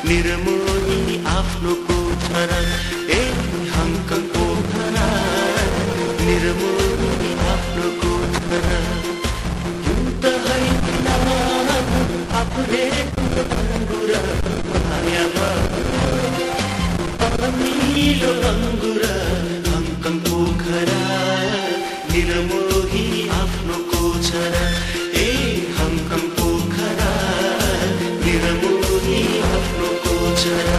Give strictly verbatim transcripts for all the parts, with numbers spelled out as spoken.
निर्मोही आफ्नो कोठरा ए हङकङ पोखरा निर्मोही आफ्नो कोठरा युद्ध होइन आफूले अङ्गुरा मायामा अमिलो अङ्गुरा हङकङ पोखरा निर्मोही आफ्नो कोठरा ए हङकङ पोखरा निर्मोही आफ्नो कोठरा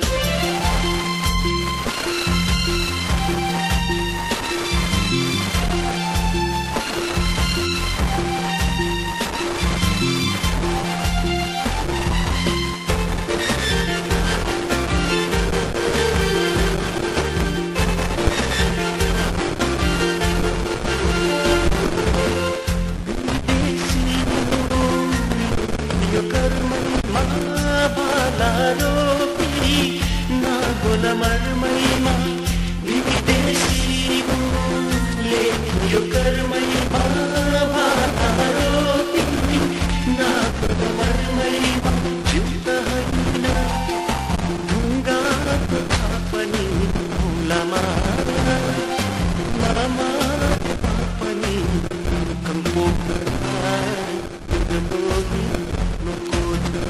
मरमैमा विदेशी बोले यो कर्मैमा भारोपी नागोला मरमैमा जुत्त होइन ढुङ्गाको पनि मुलामा मामा पनि कम्पोखरा निर्मोही नुकोठरा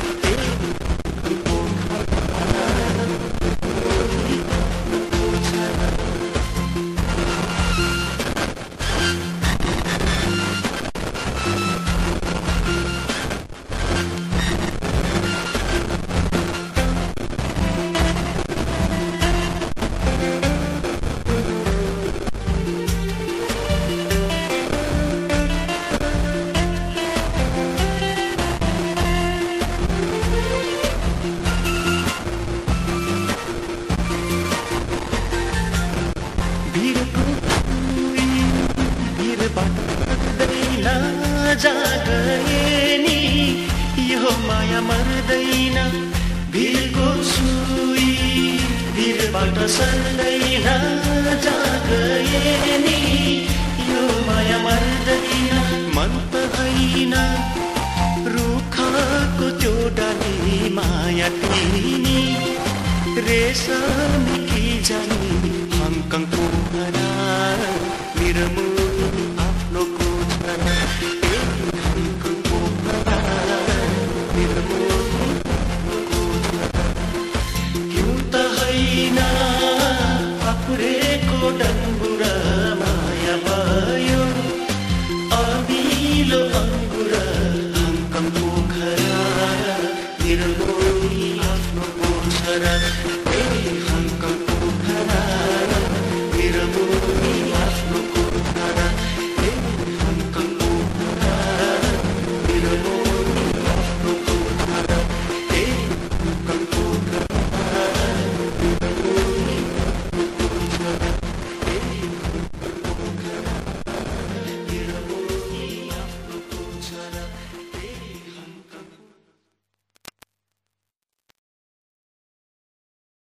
जागएनी यो माया मर्दैन भिरको सुई भिरबाट सर्दैन जागएनी यो माया मर्दैन मन त होइन रुखको त्यो डाली माया तिनी रेशमी कि जानी हङकङ पोखरा निर्मोही